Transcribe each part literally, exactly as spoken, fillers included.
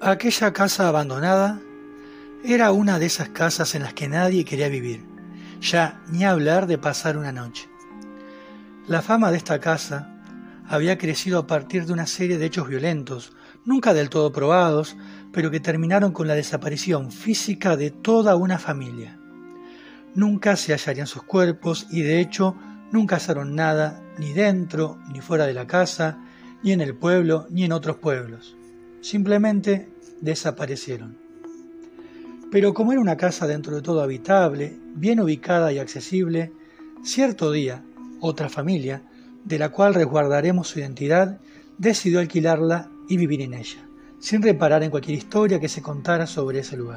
Aquella casa abandonada era una de esas casas en las que nadie quería vivir, ya ni hablar de pasar una noche. La fama de esta casa había crecido a partir de una serie de hechos violentos, nunca del todo probados, pero que terminaron con la desaparición física de toda una familia. Nunca se hallarían sus cuerpos y de hecho nunca hallaron nada, ni dentro ni fuera de la casa, ni en el pueblo ni en otros pueblos. Simplemente desaparecieron. Pero como era una casa dentro de todo habitable, bien ubicada y accesible, cierto día, otra familia, de la cual resguardaremos su identidad, decidió alquilarla y vivir en ella, sin reparar en cualquier historia que se contara sobre ese lugar.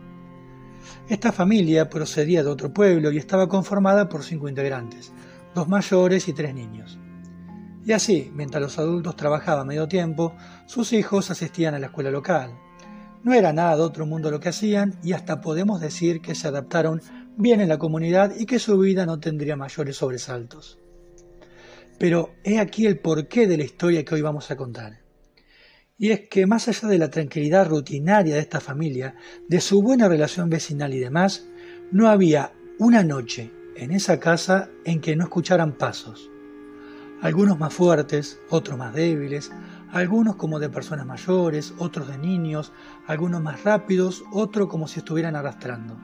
Esta familia procedía de otro pueblo y estaba conformada por cinco integrantes, dos mayores y tres niños. Y así, mientras los adultos trabajaban medio tiempo, sus hijos asistían a la escuela local. No era nada de otro mundo lo que hacían y hasta podemos decir que se adaptaron bien en la comunidad y que su vida no tendría mayores sobresaltos. Pero he aquí el porqué de la historia que hoy vamos a contar. Y es que más allá de la tranquilidad rutinaria de esta familia, de su buena relación vecinal y demás, no había una noche en esa casa en que no escucharan pasos. Algunos más fuertes, otros más débiles, algunos como de personas mayores, otros de niños, algunos más rápidos, otros como si estuvieran arrastrando.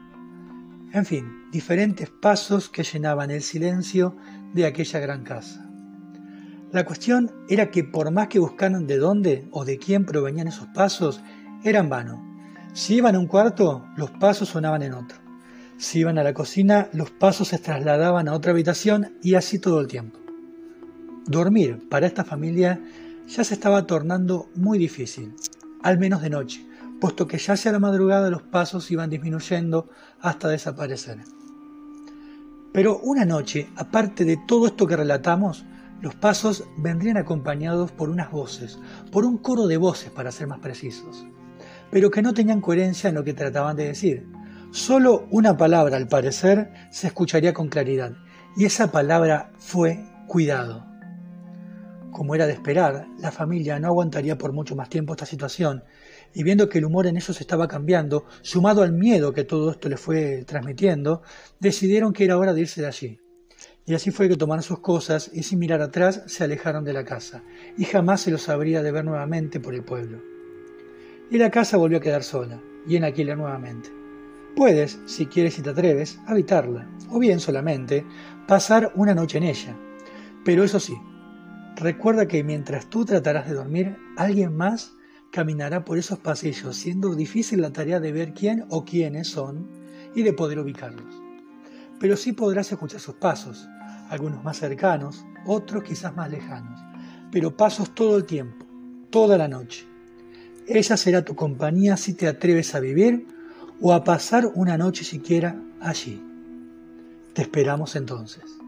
En fin, diferentes pasos que llenaban el silencio de aquella gran casa. La cuestión era que por más que buscaran de dónde o de quién provenían esos pasos, era en vano. Si iban a un cuarto, los pasos sonaban en otro. Si iban a la cocina, los pasos se trasladaban a otra habitación y así todo el tiempo. Dormir para esta familia ya se estaba tornando muy difícil, al menos de noche, puesto que ya hacia la madrugada los pasos iban disminuyendo hasta desaparecer. Pero una noche, aparte de todo esto que relatamos, los pasos vendrían acompañados por unas voces, por un coro de voces para ser más precisos, pero que no tenían coherencia en lo que trataban de decir. Solo una palabra, al parecer, se escucharía con claridad, y esa palabra fue cuidado. Como era de esperar, la familia no aguantaría por mucho más tiempo esta situación, y viendo que el humor en ellos estaba cambiando, sumado al miedo que todo esto les fue transmitiendo, decidieron que era hora de irse de allí. Y así fue que tomaron sus cosas y sin mirar atrás se alejaron de la casa, y jamás se los habría de ver nuevamente por el pueblo. Y la casa volvió a quedar sola, y en alquiler nuevamente. Puedes, si quieres y te atreves, habitarla, o bien solamente pasar una noche en ella. Pero eso sí, recuerda que mientras tú tratarás de dormir, alguien más caminará por esos pasillos, siendo difícil la tarea de ver quién o quiénes son y de poder ubicarlos. Pero sí podrás escuchar sus pasos, algunos más cercanos, otros quizás más lejanos, pero pasos todo el tiempo, toda la noche. Ella será tu compañía si te atreves a vivir o a pasar una noche siquiera allí. Te esperamos entonces.